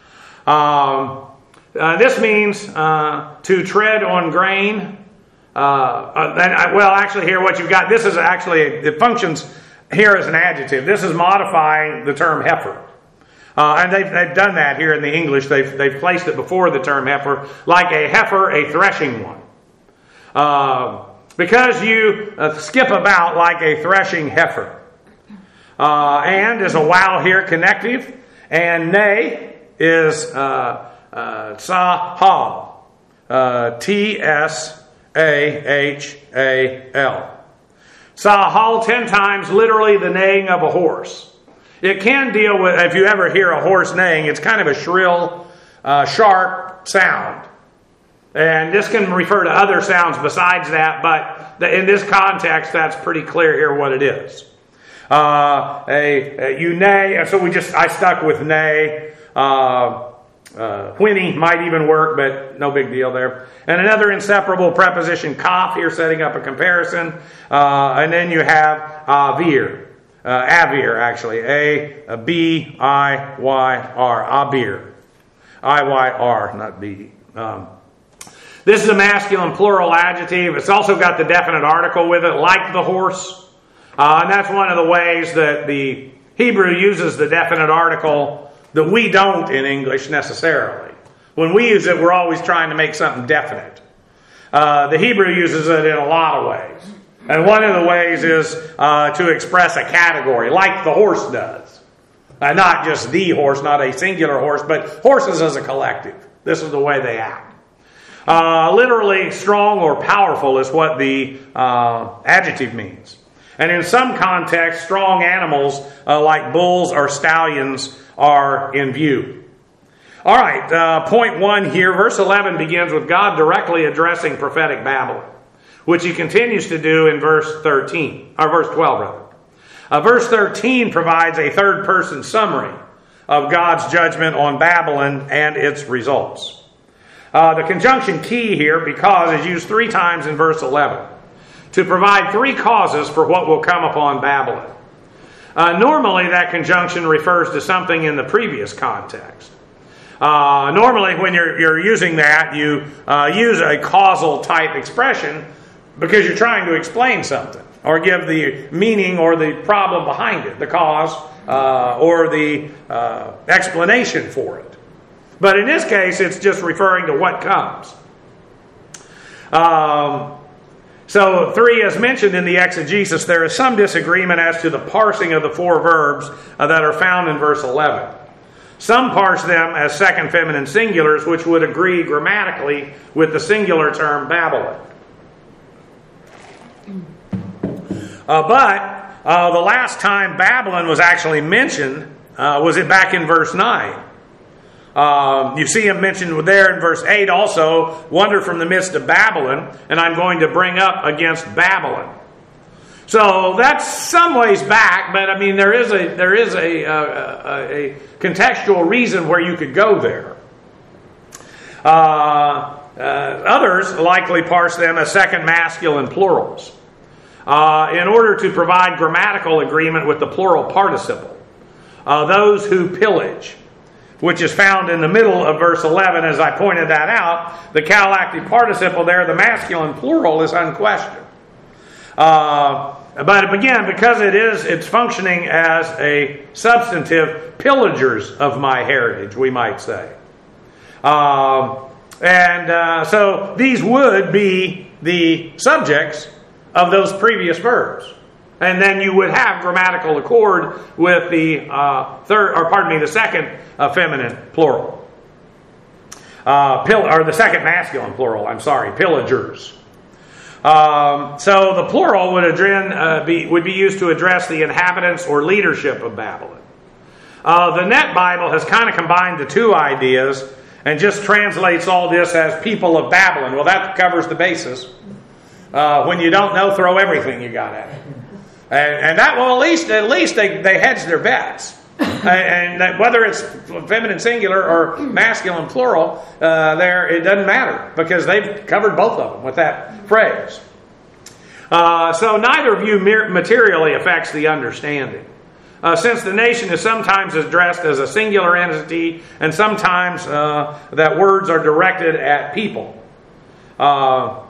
Um, uh, this means uh, to tread on grain. Uh, uh, and I, well, actually here what you've got, this is actually, it functions here as an adjective. This is modifying the term heifer. Uh, and they've, they've done that here in the English. They've, they've placed it before the term heifer. Like a heifer, a threshing one. Uh, because you uh, skip about like a threshing heifer. Uh, and is a wow here connective. And neigh is uh, uh, sahal. Uh, T S A H A L. Sahal ten times, literally the neighing of a horse. It can deal with, if you ever hear a horse neighing, it's kind of a shrill, uh, sharp sound. And this can refer to other sounds besides that, but in this context, that's pretty clear here what it is. Uh, a, a you neigh, so we just, I stuck with neigh. Uh, uh, whinny might even work, but no big deal there. And another inseparable preposition, cough, here setting up a comparison. Uh, and then you have avir, uh, avir actually, A, a B, I, Y, R, avir. I, Y, R, not B. Um, This is a masculine plural adjective. It's also got the definite article with it, like the horse. Uh, and that's one of the ways that the Hebrew uses the definite article that we don't in English necessarily. When we use it, we're always trying to make something definite. Uh, the Hebrew uses it in a lot of ways. And one of the ways is uh, to express a category, like the horse does. Uh, not just the horse, not a singular horse, but horses as a collective. This is the way they act. Uh, literally, strong or powerful is what the uh, adjective means. And in some contexts, strong animals uh, like bulls or stallions are in view. All right, uh, point one here, verse eleven begins with God directly addressing prophetic Babylon, which he continues to do in verse thirteen, or verse twelve rather. Uh, verse thirteen provides a third-person summary of God's judgment on Babylon and its results. Uh, the conjunction key here, because, is used three times in verse eleven to provide three causes for what will come upon Babylon. Uh, normally, that conjunction refers to something in the previous context. Uh, normally, when you're, you're using that, you uh, use a causal type expression because you're trying to explain something or give the meaning or the problem behind it, the cause uh, or the uh, explanation for it. But in this case, it's just referring to what comes. Um, so, three, as mentioned in the exegesis, there is some disagreement as to the parsing of the four verbs uh, that are found in verse eleven. Some parse them as second feminine singulars, which would agree grammatically with the singular term Babylon. Uh, but uh, the last time Babylon was actually mentioned uh, was it back in verse nine. Um, you see him mentioned there in verse eight also, wander from the midst of Babylon, and I'm going to bring up against Babylon. So that's some ways back, but I mean there is a there is a, a, a, a contextual reason where you could go there. Uh, uh, others likely parse them as second masculine plurals uh, in order to provide grammatical agreement with the plural participle. Uh, those who pillage, which is found in the middle of verse eleven, as I pointed that out. The calactive participle there, the masculine plural, is unquestioned. Uh, but again, because it is, it's functioning as a substantive, pillagers of my heritage, we might say. Uh, and uh, so these would be the subjects of those previous verbs. And then you would have grammatical accord with the uh, third, or pardon me, the second uh, feminine plural. Uh, pill, or the second masculine plural, I'm sorry, pillagers. Um, so the plural would, adren, uh, be, would be used to address the inhabitants or leadership of Babylon. Uh, the Net Bible has kind of combined the two ideas and just translates all this as people of Babylon. Well, that covers the basis. Uh, when you don't know, throw everything you got at it. And, and that, well, at least at least they, they hedge their bets. and and whether it's feminine singular or masculine plural, uh, there it doesn't matter because they've covered both of them with that phrase. Uh, so neither view materially affects the understanding. Uh, since the nation is sometimes addressed as a singular entity and sometimes uh, that words are directed at people. Uh,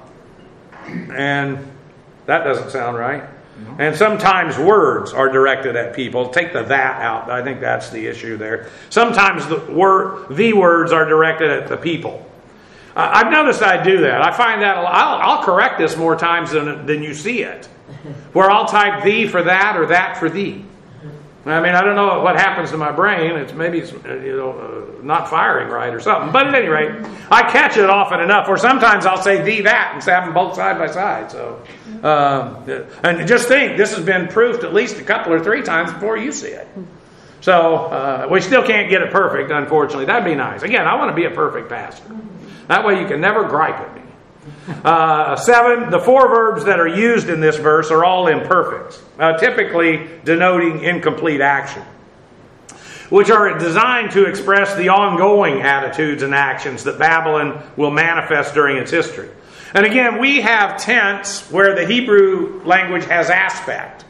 and that doesn't sound right. And sometimes words are directed at people. Take the that out. I think that's the issue there. Sometimes the word, the words are directed at the people. Uh, I've noticed I do that. I find that a lot. I'll, I'll correct this more times than, than you see it. Where I'll type thee for that or that for thee. I mean, I don't know what happens to my brain. It's maybe it's, you know, uh, not firing right or something. But at any rate, I catch it often enough. Or sometimes I'll say thee that and have them both side by side. So, uh, and just think, this has been proofed at least a couple or three times before you see it. So uh, we still can't get it perfect, unfortunately. That'd be nice. Again, I want to be a perfect pastor. That way you can never gripe at me. Uh, seven, the four verbs that are used in this verse are all imperfects, uh, typically denoting incomplete action, which are designed to express the ongoing attitudes and actions that Babylon will manifest during its history. And again, we have tense where the Hebrew language has aspect.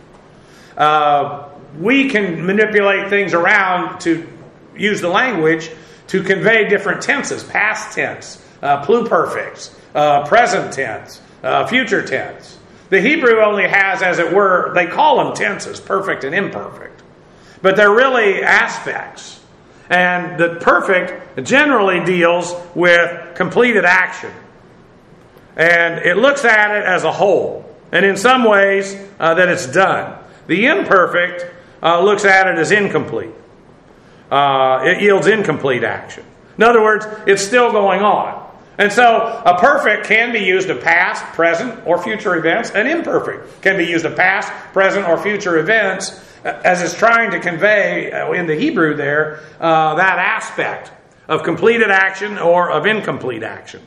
Uh, we can manipulate things around to use the language to convey different tenses, past tense, uh, pluperfects, Uh, present tense, uh, future tense. The Hebrew only has, as it were, they call them tenses, perfect and imperfect. But they're really aspects. And the perfect generally deals with completed action. And it looks at it as a whole. And in some ways, uh, that it's done. The imperfect uh, looks at it as incomplete. Uh, it yields incomplete action. In other words, it's still going on. And so a perfect can be used of past, present, or future events. An imperfect can be used of past, present, or future events, as it's trying to convey in the Hebrew there uh, that aspect of completed action or of incomplete action.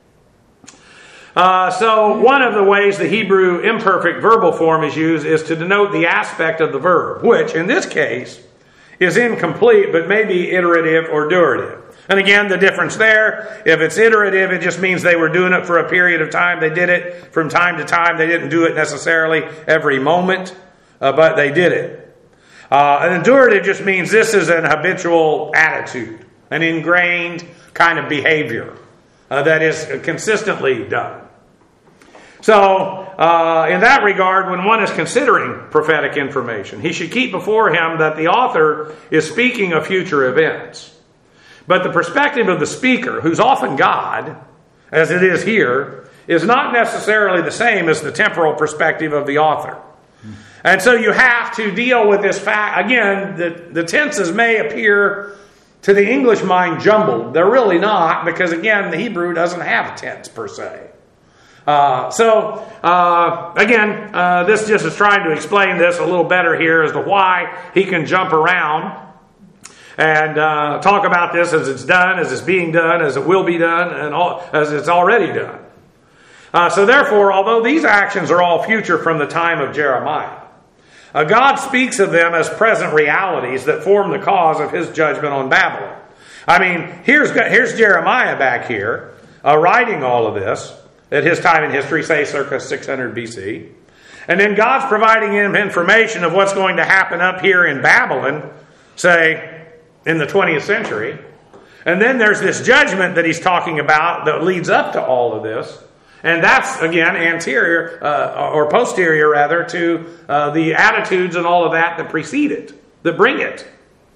Uh, so one of the ways the Hebrew imperfect verbal form is used is to denote the aspect of the verb, which in this case is incomplete but may be iterative or durative. And again, the difference there, if it's iterative, it just means they were doing it for a period of time. They did it from time to time. They didn't do it necessarily every moment, uh, but they did it. Uh, and durative just means this is an habitual attitude, an ingrained kind of behavior uh, that is consistently done. So, uh, in that regard, when one is considering prophetic information, he should keep before him that the author is speaking of future events. But the perspective of the speaker, who's often God, as it is here, is not necessarily the same as the temporal perspective of the author. And so you have to deal with this fact. Again, the, the tenses may appear to the English mind jumbled. They're really not, because again, the Hebrew doesn't have a tense per se. Uh, so, uh, again, uh, this just is trying to explain this a little better here as to why he can jump around and uh, talk about this as it's done, as it's being done, as it will be done, and all, as it's already done. Uh, so therefore, although these actions are all future from the time of Jeremiah, uh, God speaks of them as present realities that form the cause of his judgment on Babylon. I mean, here's, here's Jeremiah back here, uh, writing all of this at his time in history, say circa six hundred B C. And then God's providing him information of what's going to happen up here in Babylon, say, in the twentieth century. And then there's this judgment that he's talking about that leads up to all of this. And that's, again, anterior, uh, or posterior, rather, to uh, the attitudes and all of that that precede it, that bring it.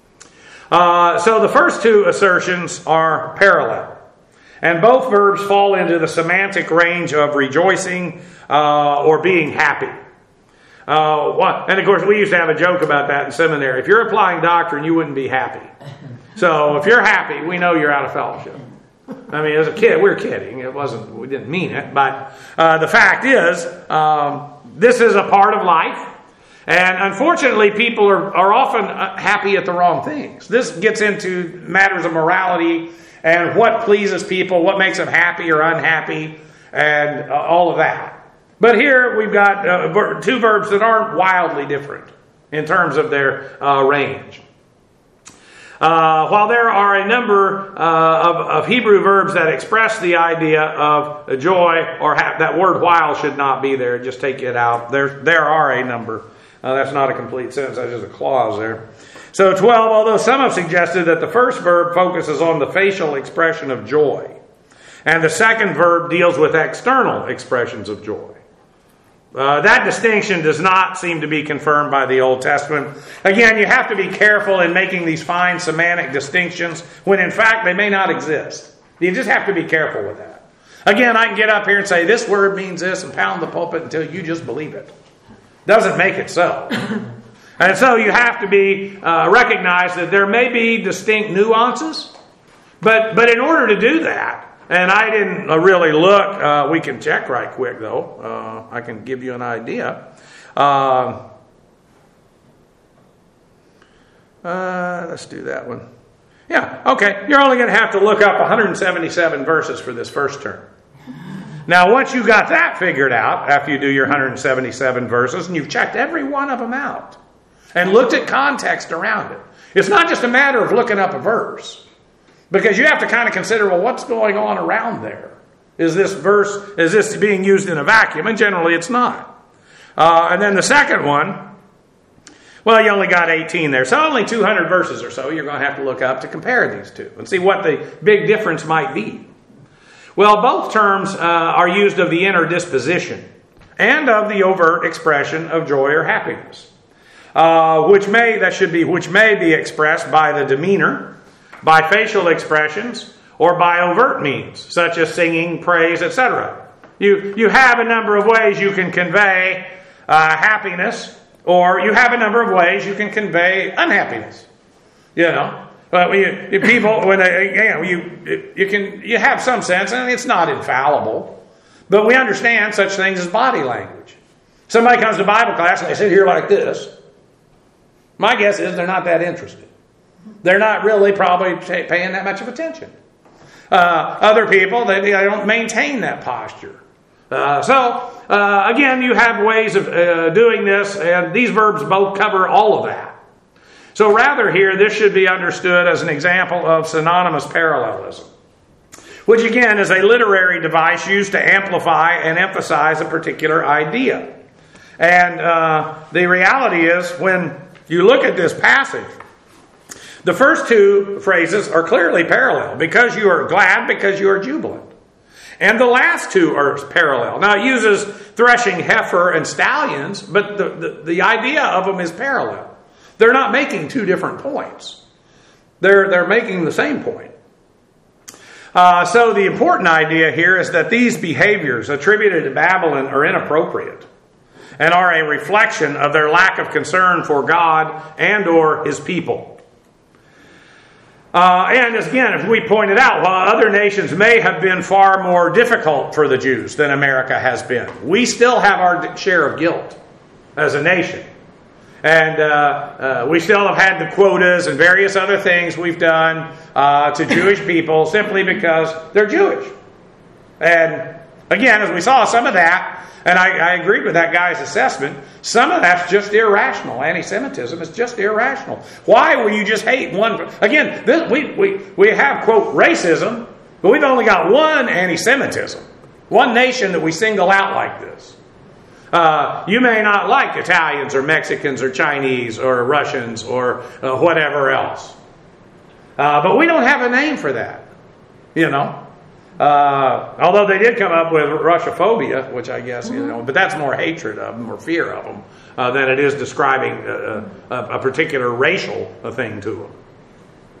Uh, so the first two assertions are parallel. And both verbs fall into the semantic range of rejoicing uh, or being happy. Uh, what, and of course, we used to have a joke about that in seminary. If you're applying doctrine, you wouldn't be happy. So if you're happy, we know you're out of fellowship. I mean, as a kid, we were kidding. It wasn't, we didn't mean it. But uh, the fact is, um, this is a part of life. And unfortunately, people are, are often happy at the wrong things. This gets into matters of morality and what pleases people, what makes them happy or unhappy, and uh, all of that. But here we've got uh, two verbs that aren't wildly different in terms of their uh, range. Uh, while there are a number uh, of, of Hebrew verbs that express the idea of joy, or ha- that word while should not be there, just take it out. There, there are a number. Uh, that's not a complete sentence, that's just a clause there. So twelve, although some have suggested that the first verb focuses on the facial expression of joy, and the second verb deals with external expressions of joy. Uh, that distinction does not seem to be confirmed by the Old Testament. Again, you have to be careful in making these fine semantic distinctions when in fact they may not exist. You just have to be careful with that. Again, I can get up here and say this word means this and pound the pulpit until you just believe it. Doesn't make it so. And so you have to be uh, recognize that there may be distinct nuances, but but in order to do that, and I didn't really look. Uh, we can check right quick, though. Uh, I can give you an idea. Uh, uh, let's do that one. Yeah, okay. You're only going to have to look up one hundred seventy-seven verses for this first term. Now, once you got that figured out, after you do your one hundred seventy-seven verses, and you've checked every one of them out, and looked at context around it, it's not just a matter of looking up a verse. Because you have to kind of consider, well, what's going on around there? Is this verse, is this being used in a vacuum? And generally it's not. Uh, and then the second one, well, you only got eighteen there. So only two hundred verses or so you're going to have to look up to compare these two and see what the big difference might be. Well, both terms uh, are used of the inner disposition and of the overt expression of joy or happiness, uh, which may, that should be, which may be expressed by the demeanor, by facial expressions, or by overt means, such as singing, praise, et cetera. You, you have a number of ways you can convey uh, happiness, or you have a number of ways you can convey unhappiness. You know, uh, you, you, people when they, you know, you you can you have some sense, and it's not infallible, but we understand such things as body language. Somebody comes to Bible class and they sit here like this. My guess is they're not that interested. They're not really probably paying that much of attention. Uh, other people, they, they don't maintain that posture. Uh, so, uh, again, you have ways of uh, doing this, and these verbs both cover all of that. So rather here, this should be understood as an example of synonymous parallelism, which again is a literary device used to amplify and emphasize a particular idea. And uh, the reality is, when you look at this passage, the first two phrases are clearly parallel. Because you are glad, because you are jubilant. And the last two are parallel. Now it uses threshing heifer and stallions, but the, the, the idea of them is parallel. They're not making two different points. They're, they're making the same point. Uh, so the important idea here is that these behaviors attributed to Babylon are inappropriate and are a reflection of their lack of concern for God and or His people. Uh, and again, as we pointed out, while other nations may have been far more difficult for the Jews than America has been, we still have our share of guilt as a nation. And uh, uh, we still have had the quotas and various other things we've done uh, to Jewish people simply because they're Jewish. And again, as we saw, some of that, and I, I agree with that guy's assessment, some of that's just irrational. Anti-Semitism is just irrational. Why will you just hate one? Again, this, we, we, we have, quote, racism, but we've only got one anti-Semitism. One nation that we single out like this. Uh, you may not like Italians or Mexicans or Chinese or Russians or uh, whatever else. Uh, but we don't have a name for that, you know. Uh, although they did come up with Russophobia, which I guess, you know, but that's more hatred of them or fear of them uh, than it is describing a, a, a particular racial thing to them.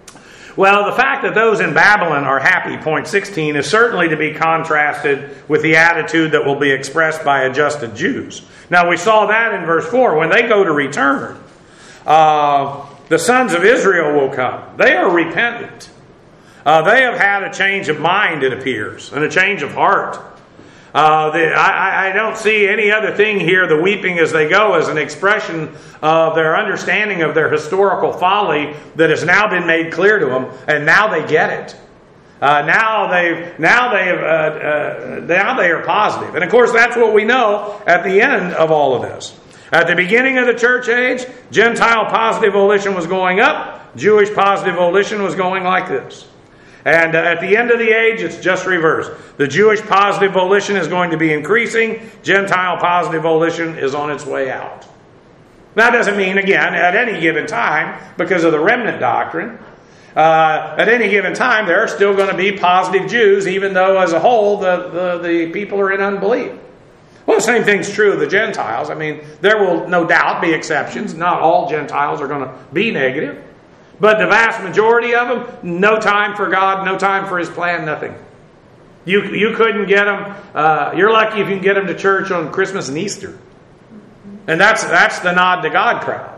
Well, the fact that those in Babylon are happy, point sixteen, is certainly to be contrasted with the attitude that will be expressed by adjusted Jews. Now, we saw that in verse four. When they go to return, uh, the sons of Israel will come. They are repentant. Uh, they have had a change of mind, it appears, and a change of heart. Uh, the, I, I don't see any other thing here, the weeping as they go, as an expression of their understanding of their historical folly that has now been made clear to them, and now they get it. Uh, now they now they uh, uh, now they are positive, and of course that's what we know at the end of all of this. At the beginning of the church age, Gentile positive volition was going up, Jewish positive volition was going like this. And uh, at the end of the age, it's just reversed. The Jewish positive volition is going to be increasing. Gentile positive volition is on its way out. That doesn't mean, again, at any given time, because of the remnant doctrine, uh, at any given time, there are still going to be positive Jews, even though as a whole, the, the, the people are in unbelief. Well, the same thing's true of the Gentiles. I mean, there will no doubt be exceptions. Not all Gentiles are going to be negative. But the vast majority of them, no time for God, no time for His plan, nothing. You you couldn't get them. Uh, you're lucky if you can get them to church on Christmas and Easter, and that's that's the nod to God crowd,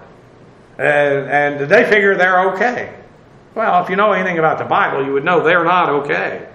and and they figure they're okay. Well, if you know anything about the Bible, you would know they're not okay.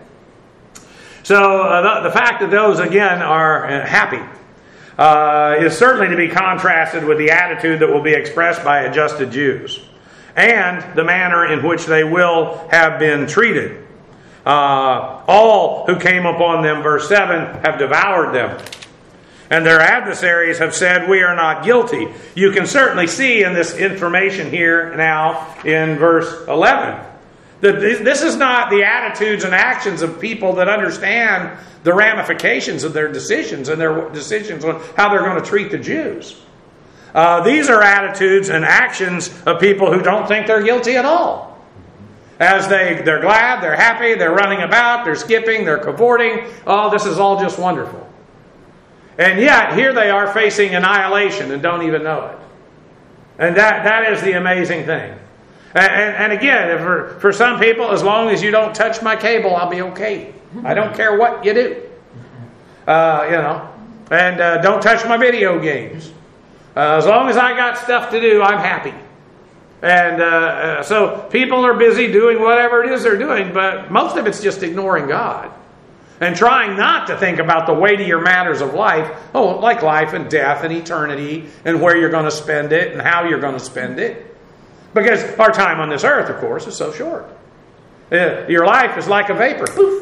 So uh, the, the fact that those again are happy uh, is certainly to be contrasted with the attitude that will be expressed by adjusted Jews, and the manner in which they will have been treated. Uh, all who came upon them, verse seven, have devoured them. And their adversaries have said, we are not guilty. You can certainly see in this information here now in verse eleven that this is not the attitudes and actions of people that understand the ramifications of their decisions and their decisions on how they're going to treat the Jews. Uh, these are attitudes and actions of people who don't think they're guilty at all. As they, they're glad, they're happy, they're running about, they're skipping, they're cavorting. Oh, this is all just wonderful. And yet, here they are facing annihilation and don't even know it. And that, that is the amazing thing. And, and, and again, for, for some people, as long as you don't touch my cable, I'll be okay. I don't care what you do. Uh, you know. And uh, don't touch my video games. Uh, as long as I got stuff to do, I'm happy. And uh, uh, so people are busy doing whatever it is they're doing, but most of it's just ignoring God. And trying not to think about the weightier matters of life, oh, like life and death and eternity and where you're going to spend it and how you're going to spend it. Because our time on this earth, of course, is so short. Uh, your life is like a vapor. Poof.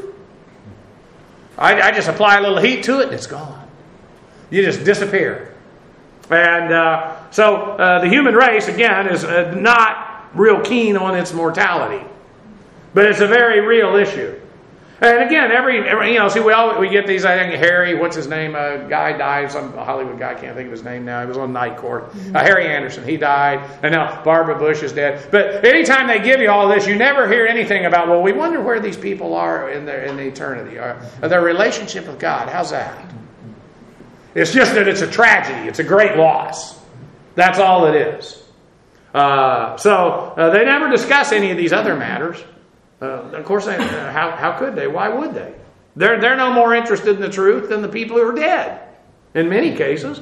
I, I just apply a little heat to it and it's gone. You just disappear. And uh, so uh, the human race, again, is uh, not real keen on its mortality. But it's a very real issue. And again, every, every you know, see, we all we get these, I think, Harry, what's his name? A guy died, some Hollywood guy, I can't think of his name now. He was on Night Court. Mm-hmm. Uh, Harry Anderson, he died. And now Barbara Bush is dead. But anytime they give you all this, you never hear anything about, well, we wonder where these people are in their in the eternity. Or, or their relationship with God. How's that? It's just that it's a tragedy. It's a great loss. That's all it is. Uh, so uh, they never discuss any of these other matters. Uh, of course, they, uh, how how could they? Why would they? They're they're no more interested in the truth than the people who are dead, in many cases.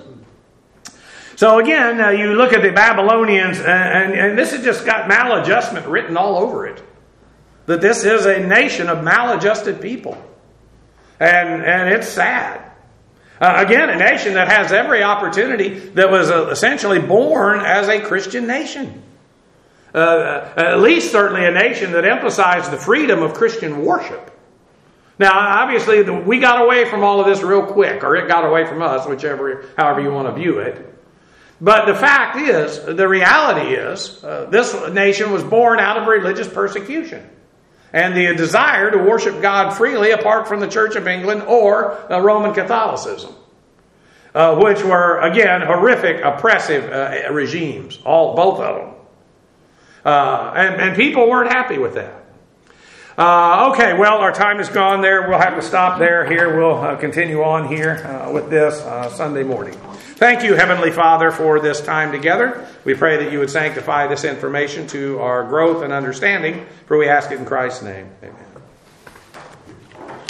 So again, uh, you look at the Babylonians, and, and, and this has just got maladjustment written all over it. That this is a nation of maladjusted people, and and it's sad. Uh, again, a nation that has every opportunity, that was uh, essentially born as a Christian nation. Uh, at least certainly a nation that emphasized the freedom of Christian worship. Now, obviously, the, we got away from all of this real quick, or it got away from us, whichever, however you want to view it. But the fact is, the reality is, uh, this nation was born out of religious persecution. And the desire to worship God freely apart from the Church of England or uh, Roman Catholicism. Uh, which were, again, horrific, oppressive uh, regimes. All, both of them. Uh, and, and people weren't happy with that. Uh, okay, well, our time is gone there. We'll have to stop there. Here, we'll uh, continue on here uh, with this uh, Sunday morning. Thank you, Heavenly Father, for this time together. We pray that you would sanctify this information to our growth and understanding, for we ask it in Christ's name. Amen.